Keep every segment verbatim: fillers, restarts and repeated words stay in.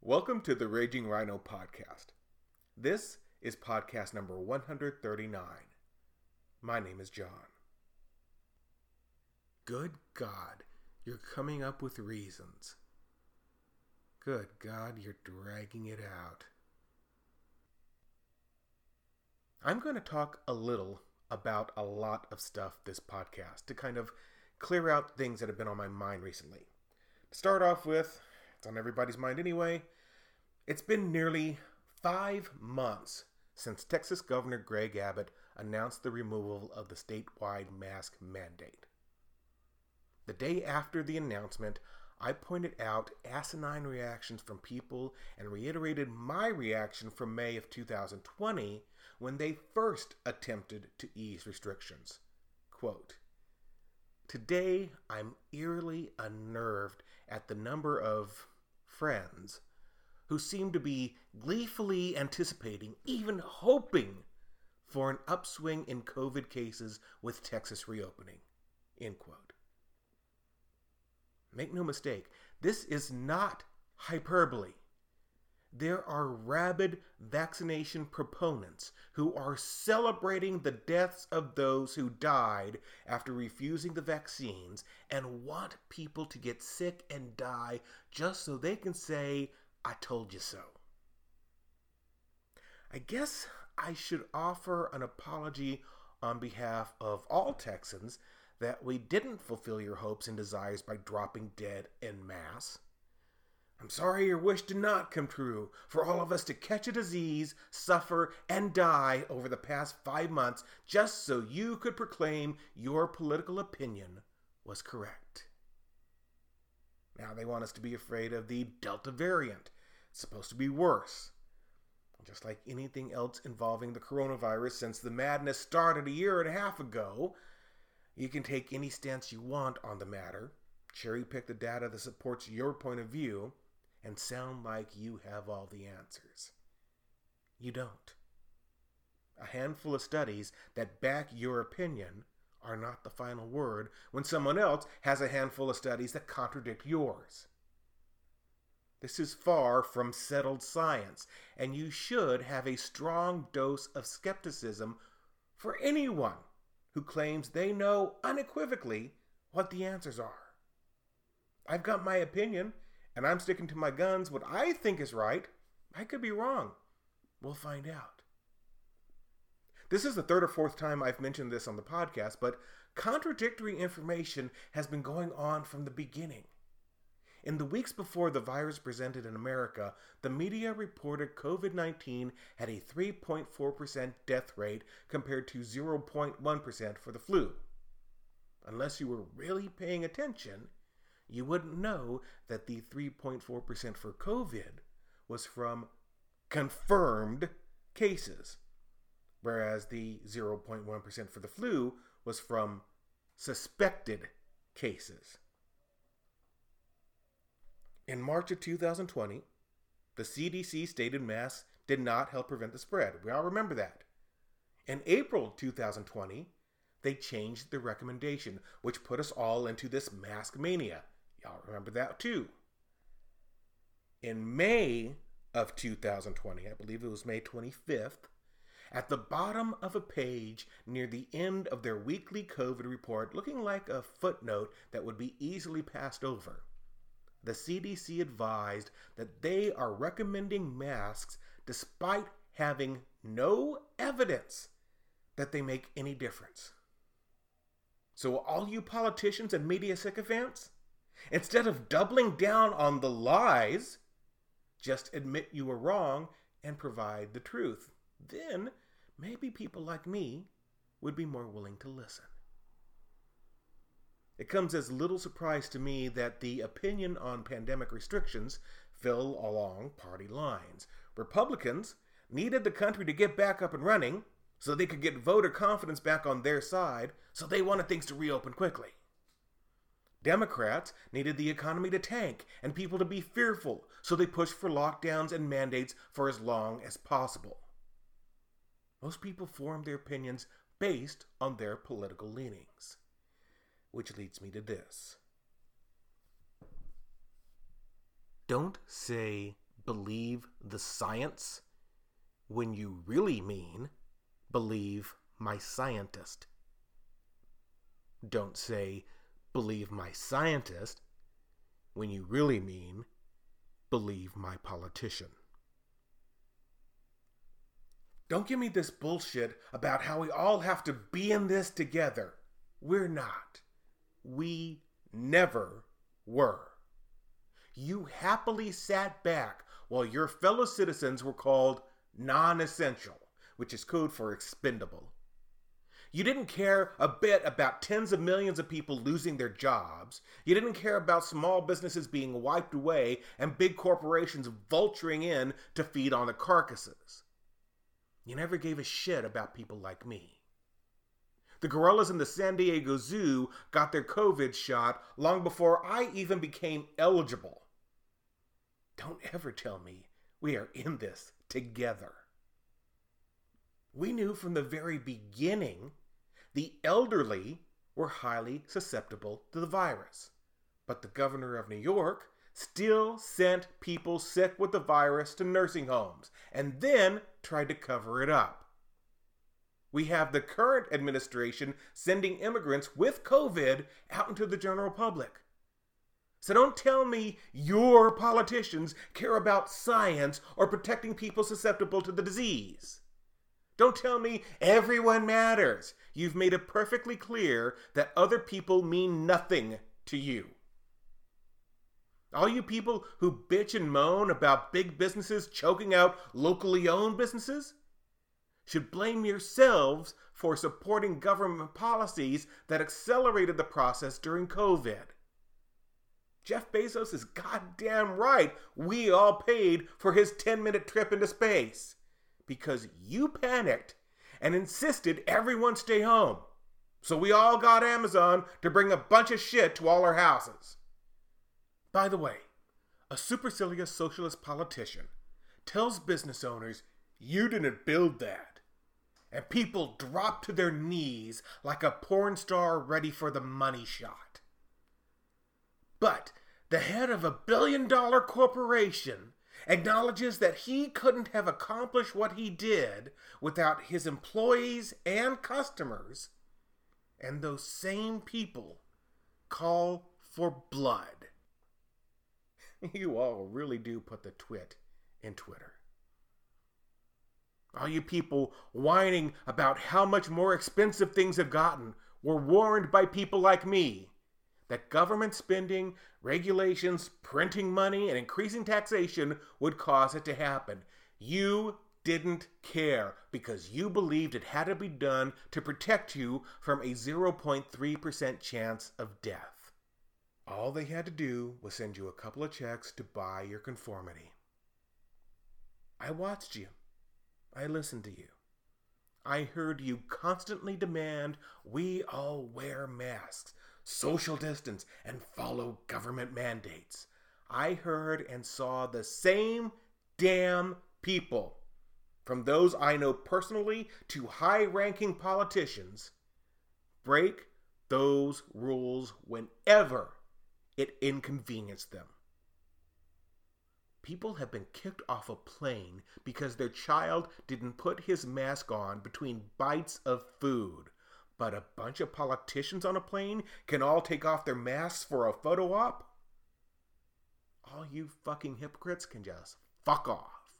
Welcome to the Raging Rhino podcast. This is podcast number one hundred thirty-nine. My name is John. Good God, you're coming up with reasons. Good God, you're dragging it out. I'm going to talk a little about a lot of stuff this podcast to kind of clear out things that have been on my mind recently. To start off with, it's on everybody's mind anyway, it's been nearly five months since Texas Governor Greg Abbott announced the removal of the statewide mask mandate. The day after the announcement, I pointed out asinine reactions from people and reiterated my reaction from May of two thousand twenty when they first attempted to ease restrictions. Quote, "Today, I'm eerily unnerved at the number of friends who seem to be gleefully anticipating, even hoping, for an upswing in COVID cases with Texas reopening." End quote. Make no mistake, this is not hyperbole. There are rabid vaccination proponents who are celebrating the deaths of those who died after refusing the vaccines and want people to get sick and die just so they can say, "I told you so." I guess I should offer an apology on behalf of all Texans that we didn't fulfill your hopes and desires by dropping dead en masse. I'm sorry your wish did not come true for all of us to catch a disease, suffer, and die over the past five months just so you could proclaim your political opinion was correct. Now they want us to be afraid of the Delta variant. It's supposed to be worse. Just like anything else involving the coronavirus since the madness started a year and a half ago, you can take any stance you want on the matter, cherry pick the data that supports your point of view, and sound like you have all the answers. You don't. A handful of studies that back your opinion are not the final word when someone else has a handful of studies that contradict yours. This is far from settled science, and you should have a strong dose of skepticism for anyone who claims they know unequivocally what the answers are. I've got my opinion, and I'm sticking to my guns. What I think is right, I could be wrong. We'll find out. This is the third or fourth time I've mentioned this on the podcast, but contradictory information has been going on from the beginning. In the weeks before the virus presented in America, the media reported COVID nineteen had a three point four percent death rate compared to zero point one percent for the flu. Unless you were really paying attention, you wouldn't know that the three point four percent for COVID was from confirmed cases, whereas the zero point one percent for the flu was from suspected cases. In March of two thousand twenty, the C D C stated masks did not help prevent the spread. We all remember that. In April two thousand twenty, they changed the recommendation, which put us all into this mask mania. Y'all remember that too. In May of two thousand twenty, I believe it was May twenty-fifth, at the bottom of a page near the end of their weekly COVID report, looking like a footnote that would be easily passed over, the C D C advised that they are recommending masks despite having no evidence that they make any difference. So all you politicians and media sycophants, instead of doubling down on the lies, just admit you were wrong and provide the truth. Then maybe people like me would be more willing to listen. It comes as little surprise to me that the opinion on pandemic restrictions fell along party lines. Republicans needed the country to get back up and running so they could get voter confidence back on their side, so they wanted things to reopen quickly. Democrats needed the economy to tank and people to be fearful, so they pushed for lockdowns and mandates for as long as possible. Most people formed their opinions based on their political leanings. Which leads me to this. Don't say believe the science when you really mean believe my scientist. Don't say believe my scientist when you really mean believe my politician. Don't give me this bullshit about how we all have to be in this together. We're not. We never were. You happily sat back while your fellow citizens were called non-essential, which is code for expendable. You didn't care a bit about tens of millions of people losing their jobs. You didn't care about small businesses being wiped away and big corporations vulturing in to feed on the carcasses. You never gave a shit about people like me. The gorillas in the San Diego Zoo got their COVID shot long before I even became eligible. Don't ever tell me we are in this together. We knew from the very beginning the elderly were highly susceptible to the virus. But the governor of New York still sent people sick with the virus to nursing homes and then tried to cover it up. We have the current administration sending immigrants with COVID out into the general public. So don't tell me your politicians care about science or protecting people susceptible to the disease. Don't tell me everyone matters. You've made it perfectly clear that other people mean nothing to you. All you people who bitch and moan about big businesses choking out locally owned businesses should blame yourselves for supporting government policies that accelerated the process during COVID. Jeff Bezos is goddamn right. We all paid for his ten-minute trip into space because you panicked and insisted everyone stay home. So we all got Amazon to bring a bunch of shit to all our houses. By the way, a supercilious socialist politician tells business owners, you didn't build that. And people drop to their knees like a porn star ready for the money shot. But the head of a billion dollar corporation acknowledges that he couldn't have accomplished what he did without his employees and customers, and those same people call for blood. You all really do put the twit in Twitter. All you people whining about how much more expensive things have gotten were warned by people like me that government spending, regulations, printing money, and increasing taxation would cause it to happen. You didn't care because you believed it had to be done to protect you from a zero point three percent chance of death. All they had to do was send you a couple of checks to buy your conformity. I watched you. I listened to you. I heard you constantly demand we all wear masks, social distance, and follow government mandates. I heard and saw the same damn people, from those I know personally to high-ranking politicians, break those rules whenever it inconvenienced them. People have been kicked off a plane because their child didn't put his mask on between bites of food. But a bunch of politicians on a plane can all take off their masks for a photo op? All you fucking hypocrites can just fuck off.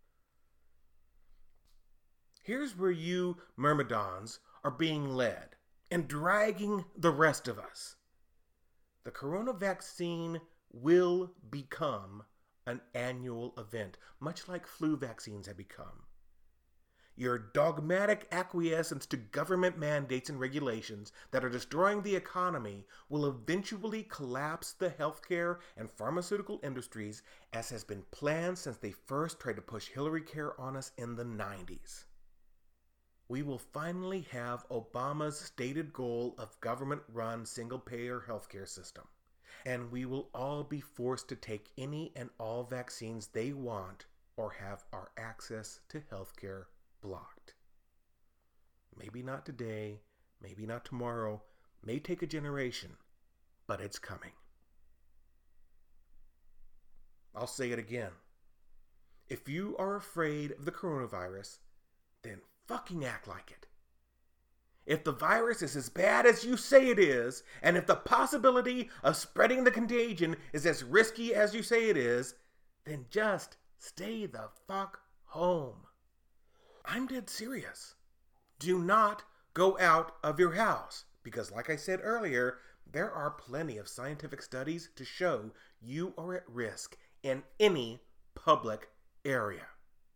Here's where you myrmidons are being led and dragging the rest of us. The corona vaccine will become an annual event, much like flu vaccines have become. Your dogmatic acquiescence to government mandates and regulations that are destroying the economy will eventually collapse the healthcare and pharmaceutical industries, as has been planned since they first tried to push Hillary Care on us in the nineties. We will finally have Obama's stated goal of government-run single-payer healthcare system, and we will all be forced to take any and all vaccines they want or have our access to healthcare blocked. Maybe not today, maybe not tomorrow, may take a generation, but it's coming. I'll say it again. If you are afraid of the coronavirus, then fucking act like it. If the virus is as bad as you say it is, and if the possibility of spreading the contagion is as risky as you say it is, then just stay the fuck home. I'm dead serious. Do not go out of your house, because like I said earlier, there are plenty of scientific studies to show you are at risk in any public area.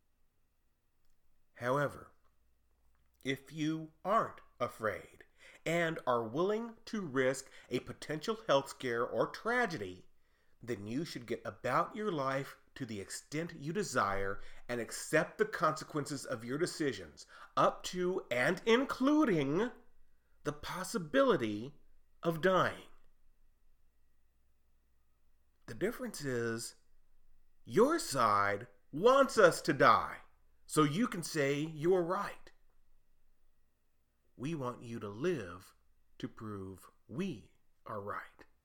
However, if you aren't afraid and are willing to risk a potential health scare or tragedy, then you should get about your life to the extent you desire and accept the consequences of your decisions, up to and including the possibility of dying. The difference is, your side wants us to die, so you can say you're right. We want you to live to prove we are right.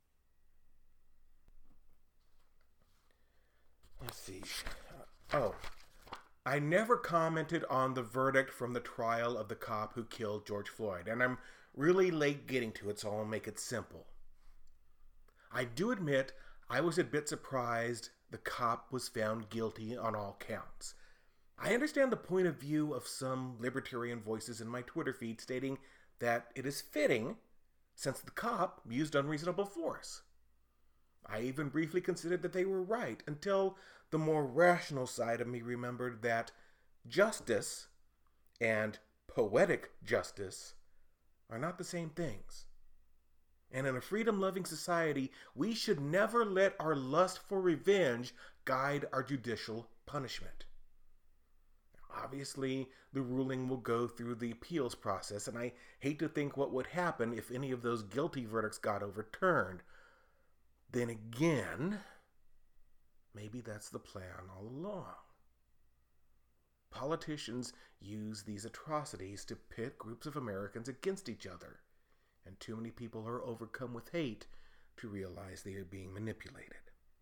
Let's see. Oh, I never commented on the verdict from the trial of the cop who killed George Floyd, and I'm really late getting to it, so I'll make it simple. I do admit I was a bit surprised the cop was found guilty on all counts. I understand the point of view of some libertarian voices in my Twitter feed stating that it is fitting since the cop used unreasonable force. I even briefly considered that they were right until the more rational side of me remembered that justice and poetic justice are not the same things. And in a freedom-loving society, we should never let our lust for revenge guide our judicial punishment. Obviously, the ruling will go through the appeals process, and I hate to think what would happen if any of those guilty verdicts got overturned. Then again, maybe that's the plan all along. Politicians use these atrocities to pit groups of Americans against each other, and too many people are overcome with hate to realize they are being manipulated.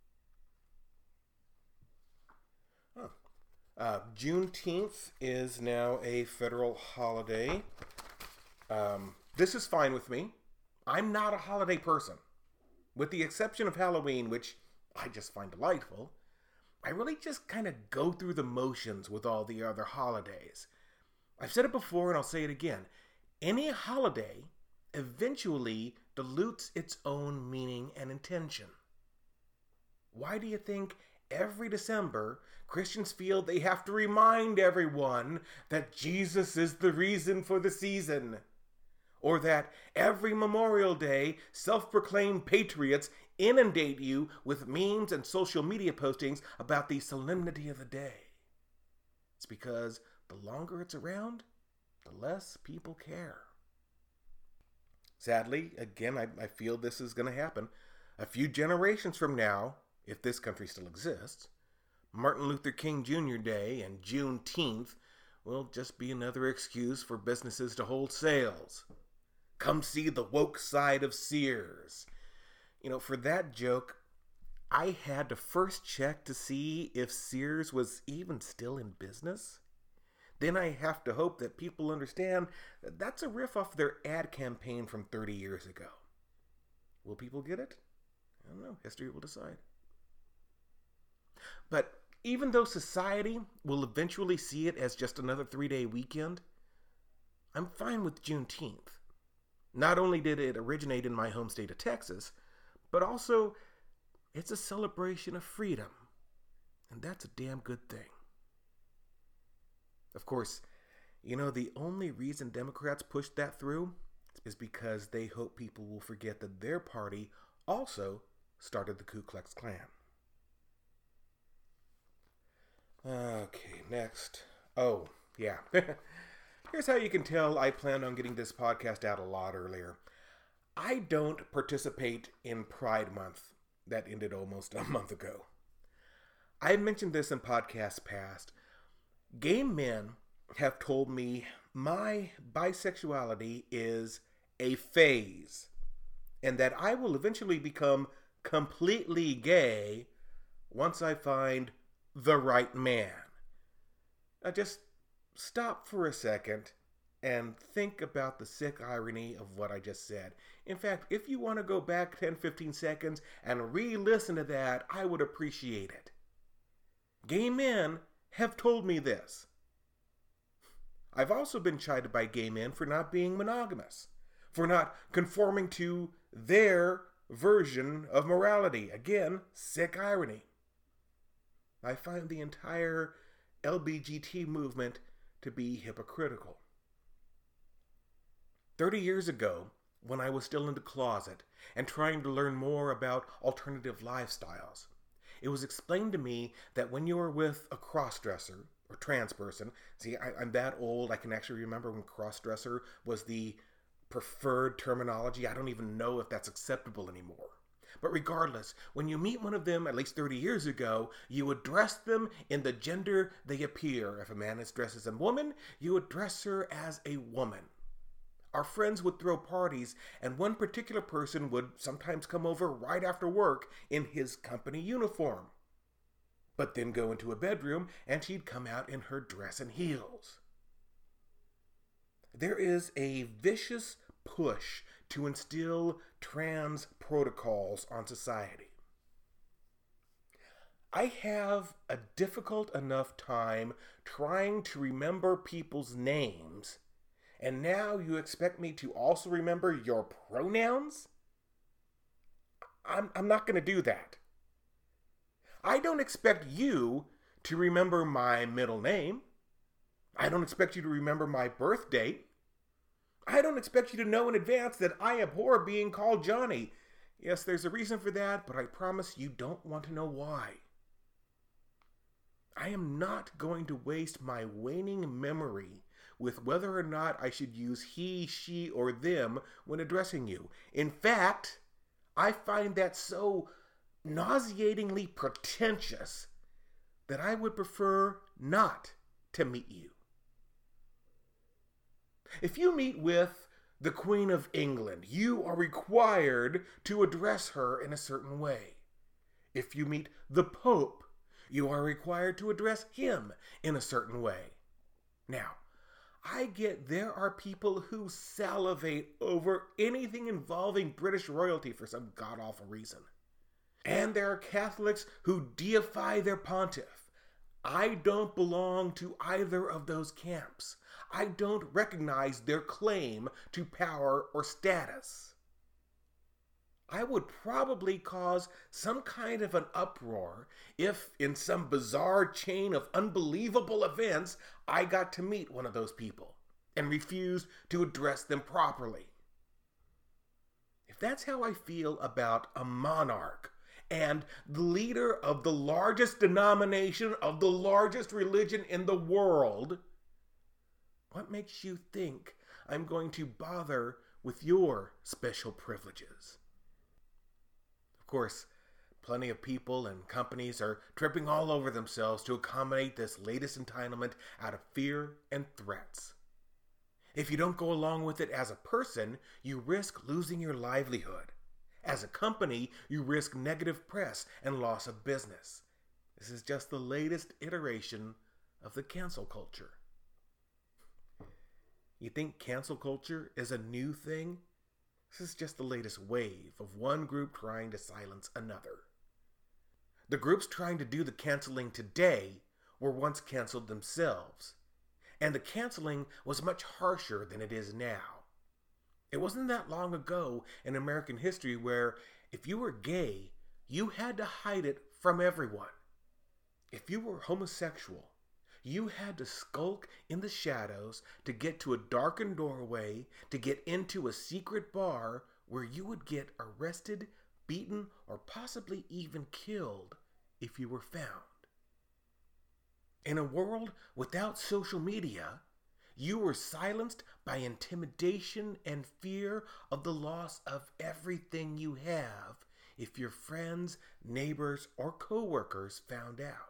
Oh. Uh, Juneteenth is now a federal holiday. Um, this is fine with me. I'm not a holiday person. With the exception of Halloween, which I just find delightful, I really just kind of go through the motions with all the other holidays. I've said it before and I'll say it again. Any holiday eventually dilutes its own meaning and intention. Why do you think every December Christians feel they have to remind everyone that Jesus is the reason for the season? Or that every Memorial Day, self-proclaimed patriots inundate you with memes and social media postings about the solemnity of the day? It's because the longer it's around, the less people care. Sadly, again, I, I feel this is going to happen. A few generations from now, if this country still exists, Martin Luther King Junior Day and Juneteenth will just be another excuse for businesses to hold sales. Come see the woke side of Sears. You know, for that joke, I had to first check to see if Sears was even still in business. Then I have to hope that people understand that that's a riff off their ad campaign from thirty years ago. Will people get it? I don't know. History will decide. But even though society will eventually see it as just another three-day weekend, I'm fine with Juneteenth. Not only did it originate in my home state of Texas, but also it's a celebration of freedom. And that's a damn good thing. Of course, you know, the only reason Democrats pushed that through is because they hope people will forget that their party also started the Ku Klux Klan. Okay, next. Oh, yeah. Here's how you can tell I plan on getting this podcast out a lot earlier. I don't participate in Pride Month. That ended almost a month ago. I mentioned this in podcasts past. Gay men have told me my bisexuality is a phase, and that I will eventually become completely gay once I find the right man. Now just stop for a second and think about the sick irony of what I just said. In fact, if you want to go back ten, fifteen seconds and re-listen to that, I would appreciate it. Gay men have told me this. I've also been chided by gay men for not being monogamous, for not conforming to their version of morality. Again, sick irony. I find the entire L G B T movement to be hypocritical. Thirty years ago, when I was still in the closet and trying to learn more about alternative lifestyles, it was explained to me that when you are with a crossdresser or trans person, see, I, I'm that old, I can actually remember when crossdresser was the preferred terminology. I don't even know if that's acceptable anymore. But regardless, when you meet one of them, at least thirty years ago, you address them in the gender they appear. If a man is dressed as a woman, you address her as a woman. Our friends would throw parties, and one particular person would sometimes come over right after work in his company uniform, but then go into a bedroom and she'd come out in her dress and heels. There is a vicious push to instill trans protocols on society. I have a difficult enough time trying to remember people's names, and now you expect me to also remember your pronouns? I'm, I'm not going to do that. I don't expect you to remember my middle name. I don't expect you to remember my birth date. I don't expect you to know in advance that I abhor being called Johnny. Yes, there's a reason for that, but I promise you don't want to know why. I am not going to waste my waning memory with whether or not I should use he, she, or them when addressing you. In fact, I find that so nauseatingly pretentious that I would prefer not to meet you. If you meet with the Queen of England, you are required to address her in a certain way. If you meet the Pope, you are required to address him in a certain way. Now, I get there are people who salivate over anything involving British royalty for some god-awful reason. And there are Catholics who deify their pontiff. I don't belong to either of those camps. I don't recognize their claim to power or status. I would probably cause some kind of an uproar if, in some bizarre chain of unbelievable events, I got to meet one of those people and refused to address them properly. If that's how I feel about a monarch and the leader of the largest denomination of the largest religion in the world, what makes you think I'm going to bother with your special privileges? Of course, plenty of people and companies are tripping all over themselves to accommodate this latest entitlement out of fear and threats. If you don't go along with it as a person, you risk losing your livelihood. As a company, you risk negative press and loss of business. This is just the latest iteration of the cancel culture. You think cancel culture is a new thing? This is just the latest wave of one group trying to silence another. The groups trying to do the canceling today were once canceled themselves, and the canceling was much harsher than it is now. It wasn't that long ago in American history where if you were gay, you had to hide it from everyone. If you were homosexual, you had to skulk in the shadows to get to a darkened doorway, to get into a secret bar where you would get arrested, beaten, or possibly even killed if you were found. In a world without social media, you were silenced by intimidation and fear of the loss of everything you have if your friends, neighbors, or coworkers found out.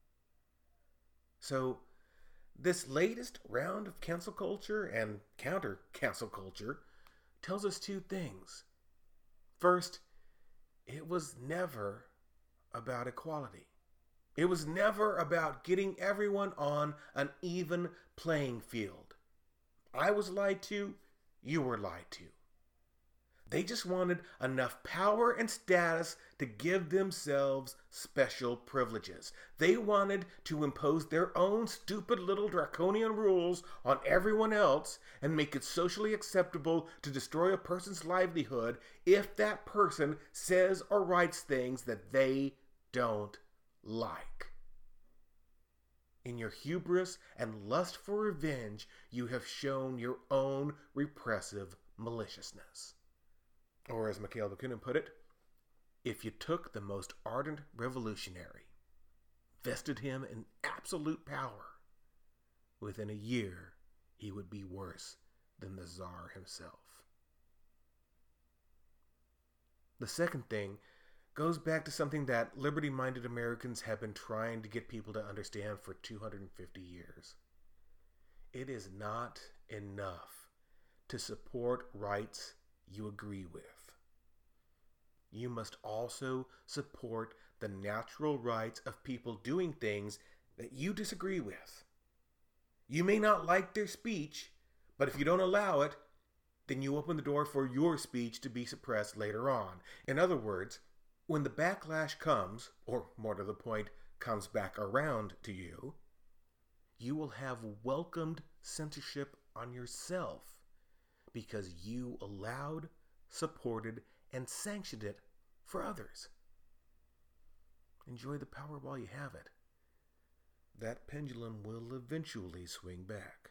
So, this latest round of cancel culture and counter-cancel culture tells us two things. First, it was never about equality. It was never about getting everyone on an even playing field. I was lied to, you were lied to. They just wanted enough power and status to give themselves special privileges. They wanted to impose their own stupid little draconian rules on everyone else and make it socially acceptable to destroy a person's livelihood if that person says or writes things that they don't like. In your hubris and lust for revenge, you have shown your own repressive maliciousness. Or as Mikhail Bakunin put it, if you took the most ardent revolutionary, vested him in absolute power, within a year he would be worse than the Tsar himself. The second thing goes back to something that liberty-minded Americans have been trying to get people to understand for two hundred fifty years. It is not enough to support rights you agree with. You must also support the natural rights of people doing things that you disagree with. You may not like their speech, but if you don't allow it, then you open the door for your speech to be suppressed later on. In other words, when the backlash comes, or more to the point, comes back around to you, you will have welcomed censorship on yourself because you allowed, supported, and sanctioned it for others. Enjoy the power while you have it. That pendulum will eventually swing back.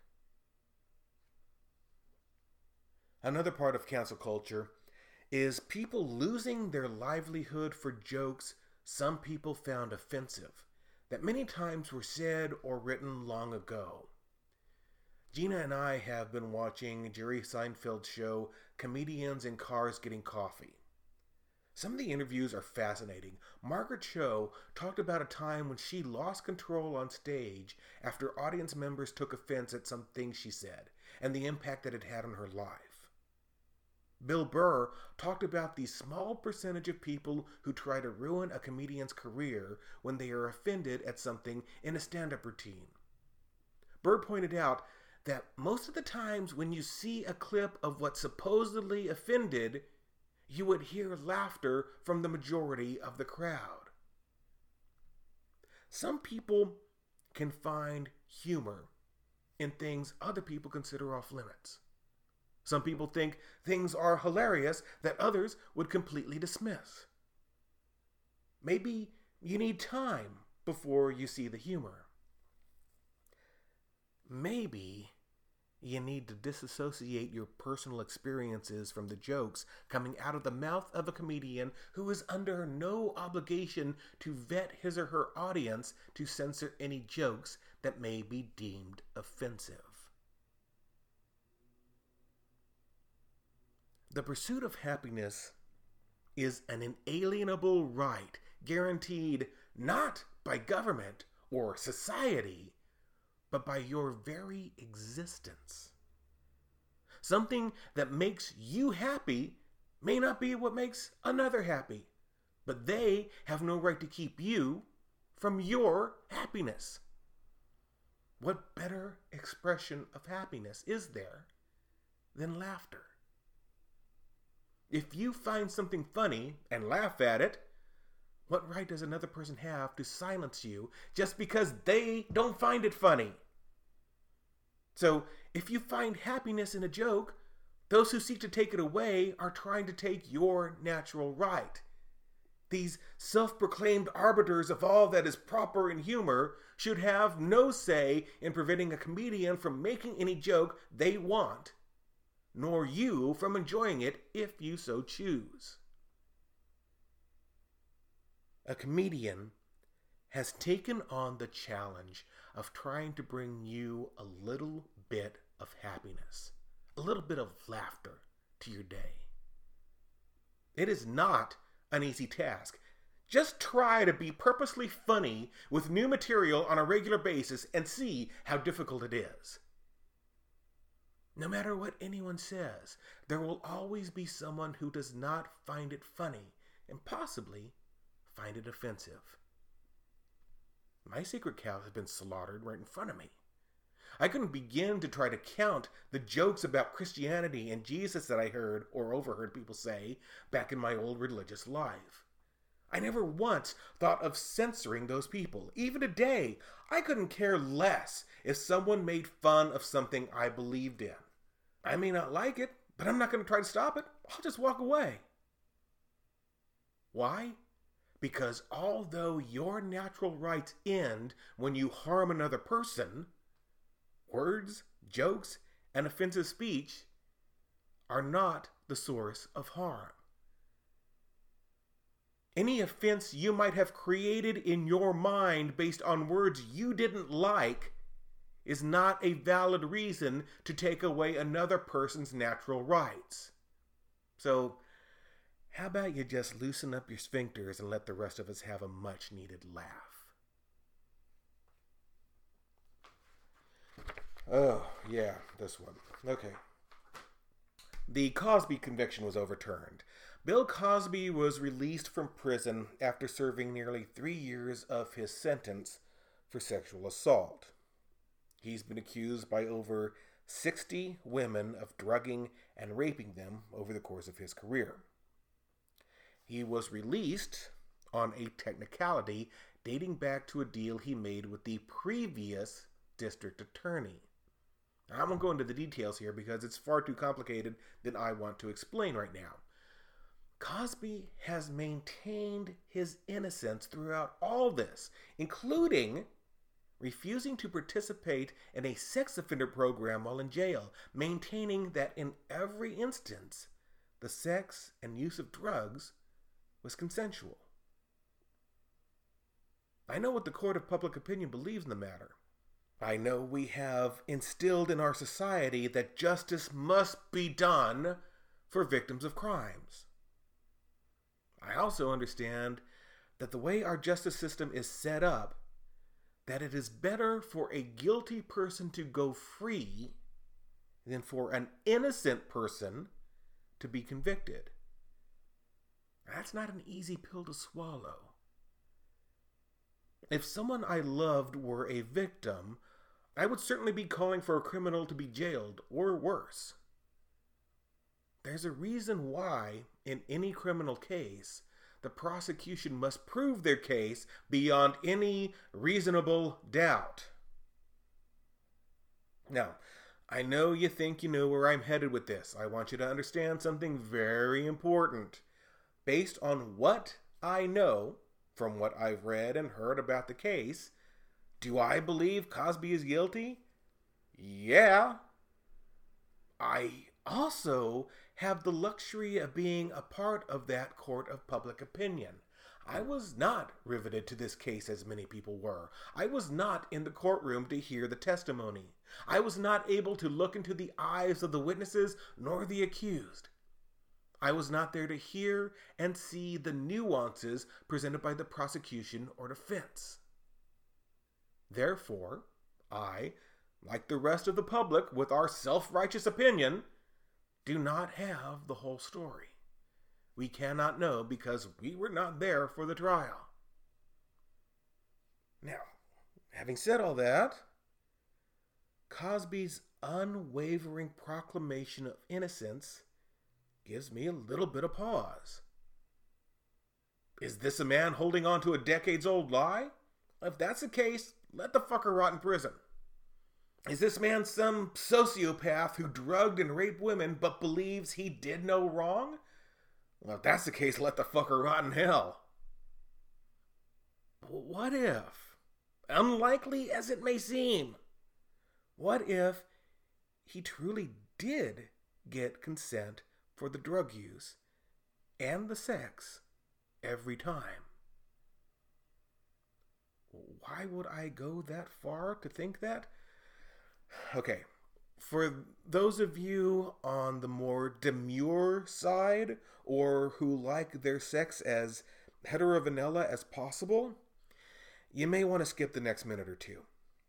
Another part of cancel culture is people losing their livelihood for jokes some people found offensive, that many times were said or written long ago. Gina and I have been watching Jerry Seinfeld's show, Comedians in Cars Getting Coffee. Some of the interviews are fascinating. Margaret Cho talked about a time when she lost control on stage after audience members took offense at some things she said, and the impact that it had on her life. Bill Burr talked about the small percentage of people who try to ruin a comedian's career when they are offended at something in a stand-up routine. Burr pointed out that most of the times when you see a clip of what supposedly offended, you would hear laughter from the majority of the crowd. Some people can find humor in things other people consider off limits. Some people think things are hilarious that others would completely dismiss. Maybe you need time before you see the humor. Maybe you need to disassociate your personal experiences from the jokes coming out of the mouth of a comedian who is under no obligation to vet his or her audience to censor any jokes that may be deemed offensive. The pursuit of happiness is an inalienable right guaranteed not by government or society, but by your very existence. Something that makes you happy may not be what makes another happy, but they have no right to keep you from your happiness. What better expression of happiness is there than laughter? If you find something funny and laugh at it, what right does another person have to silence you just because they don't find it funny? So, if you find happiness in a joke, those who seek to take it away are trying to take your natural right. These self-proclaimed arbiters of all that is proper in humor should have no say in preventing a comedian from making any joke they want, nor you from enjoying it if you so choose. A comedian has taken on the challenge of trying to bring you a little bit of happiness, a little bit of laughter to your day. It is not an easy task. Just try to be purposely funny with new material on a regular basis and see how difficult it is. No matter what anyone says, there will always be someone who does not find it funny and possibly find it offensive. My secret cow has been slaughtered right in front of me. I couldn't begin to try to count the jokes about Christianity and Jesus that I heard or overheard people say back in my old religious life. I never once thought of censoring those people. Even today, I couldn't care less if someone made fun of something I believed in. I may not like it, but I'm not going to try to stop it. I'll just walk away. Why? Because although your natural rights end when you harm another person, words, jokes, and offensive speech are not the source of harm. Any offense you might have created in your mind based on words you didn't like is not a valid reason to take away another person's natural rights. So, how about you just loosen up your sphincters and let the rest of us have a much-needed laugh? Oh, yeah, this one. Okay. The Cosby conviction was overturned. Bill Cosby was released from prison after serving nearly three years of his sentence for sexual assault. He's been accused by over sixty women of drugging and raping them over the course of his career. He was released on a technicality dating back to a deal he made with the previous district attorney. I won't go into the details here because it's far too complicated than I want to explain right now. Cosby has maintained his innocence throughout all this, including refusing to participate in a sex offender program while in jail, maintaining that in every instance, the sex and use of drugs was consensual. I know what the court of public opinion believes in the matter. I know we have instilled in our society that justice must be done for victims of crimes. I also understand that the way our justice system is set up, that it is better for a guilty person to go free than for an innocent person to be convicted. That's not an easy pill to swallow. If someone I loved were a victim, I would certainly be calling for a criminal to be jailed, or worse. There's a reason why, in any criminal case, the prosecution must prove their case beyond any reasonable doubt. Now, I know you think you know where I'm headed with this. I want you to understand something very important. Based on what I know, from what I've read and heard about the case, do I believe Cosby is guilty? Yeah. I also have the luxury of being a part of that court of public opinion. I was not riveted to this case as many people were. I was not in the courtroom to hear the testimony. I was not able to look into the eyes of the witnesses nor the accused. I was not there to hear and see the nuances presented by the prosecution or defense. Therefore, I, like the rest of the public with our self-righteous opinion, do not have the whole story. We cannot know because we were not there for the trial. Now, having said all that, Cosby's unwavering proclamation of innocence gives me a little bit of pause. Is this a man holding on to a decades-old lie? If that's the case, let the fucker rot in prison. Is this man some sociopath who drugged and raped women but believes he did no wrong? Well, if that's the case, let the fucker rot in hell. But what if, unlikely as it may seem, what if he truly did get consent for the drug use and the sex every time? Why would I go that far to think that? Okay, for those of you on the more demure side or who like their sex as hetero-vanilla as possible, you may want to skip the next minute or two.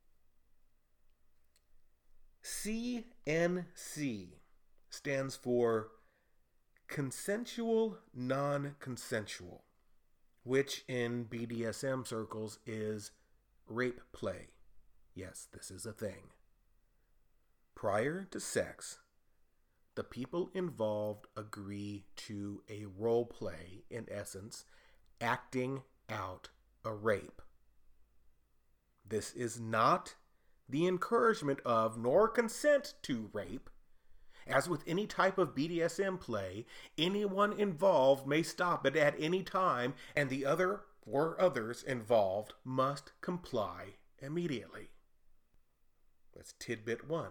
C N C stands for consensual non-consensual, which in B D S M circles is rape play. Yes, this is a thing. Prior to sex, the people involved agree to a role play, in essence, acting out a rape. This is not the encouragement of nor consent to rape. As with any type of B D S M play, anyone involved may stop it at any time, and the other or others involved must comply immediately. That's tidbit one.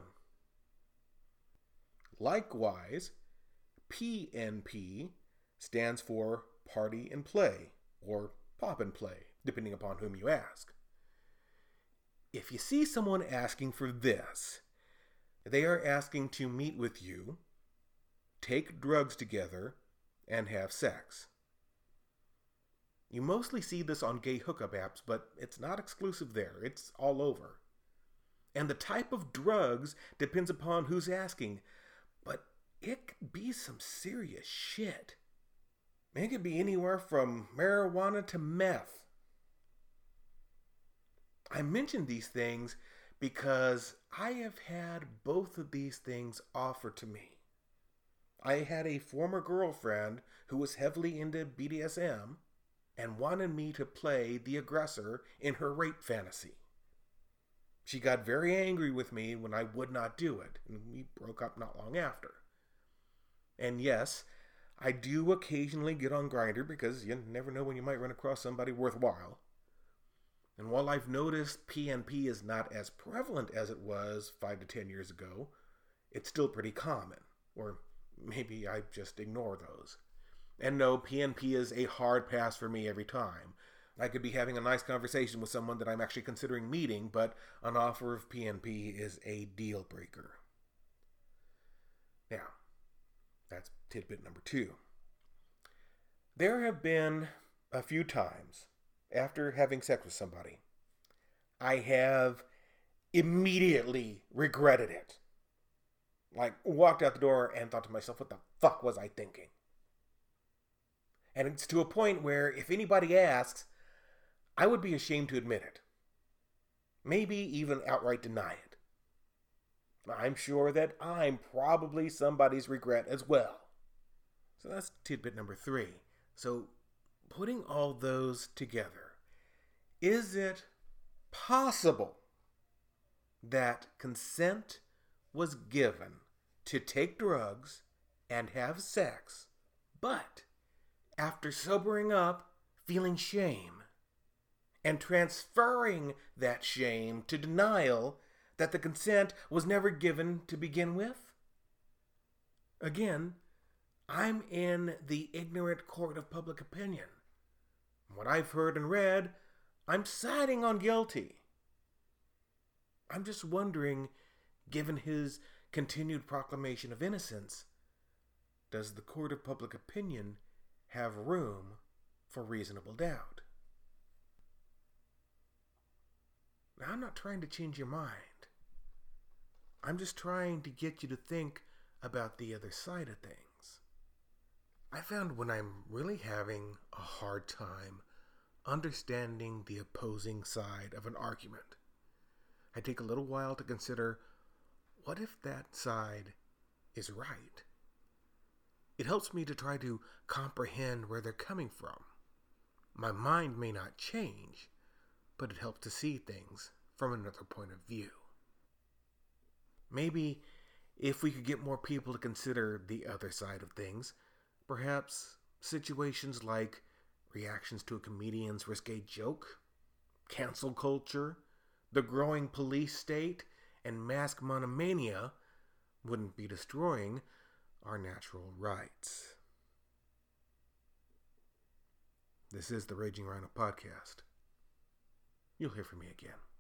Likewise, P N P stands for party and play, or pop and play, depending upon whom you ask. If you see someone asking for this, they are asking to meet with you, take drugs together, and have sex. You mostly see this on gay hookup apps, but it's not exclusive there. It's all over. And the type of drugs depends upon who's asking, but it could be some serious shit. It could be anywhere from marijuana to meth. I mention these things because I have had both of these things offered to me. I had a former girlfriend who was heavily into B D S M and wanted me to play the aggressor in her rape fantasy. She got very angry with me when I would not do it, and we broke up not long after. And yes, I do occasionally get on Grindr because you never know when you might run across somebody worthwhile. And while I've noticed P N P is not as prevalent as it was five to ten years ago, it's still pretty common. Or maybe I just ignore those. And no, P N P is a hard pass for me every time. I could be having a nice conversation with someone that I'm actually considering meeting, but an offer of P N P is a deal breaker. Now, that's tidbit number two. There have been a few times after having sex with somebody, I have immediately regretted it. Like, walked out the door and thought to myself, what the fuck was I thinking? And it's to a point where if anybody asks, I would be ashamed to admit it. Maybe even outright deny it. I'm sure that I'm probably somebody's regret as well. So that's tidbit number three. So putting all those together, is it possible that consent was given to take drugs and have sex, but after sobering up, feeling shame, and transferring that shame to denial that the consent was never given to begin with? Again, I'm in the ignorant court of public opinion. What I've heard and read, I'm siding on guilty. I'm just wondering, given his continued proclamation of innocence, does the court of public opinion have room for reasonable doubt? Now, I'm not trying to change your mind. I'm just trying to get you to think about the other side of things. I found when I'm really having a hard time understanding the opposing side of an argument, I take a little while to consider, what if that side is right? It helps me to try to comprehend where they're coming from. My mind may not change, but it helps to see things from another point of view. Maybe if we could get more people to consider the other side of things, perhaps situations like reactions to a comedian's risque joke, cancel culture, the growing police state, and mask monomania wouldn't be destroying our natural rights. This is the Raging Rhino Podcast. You'll hear from me again.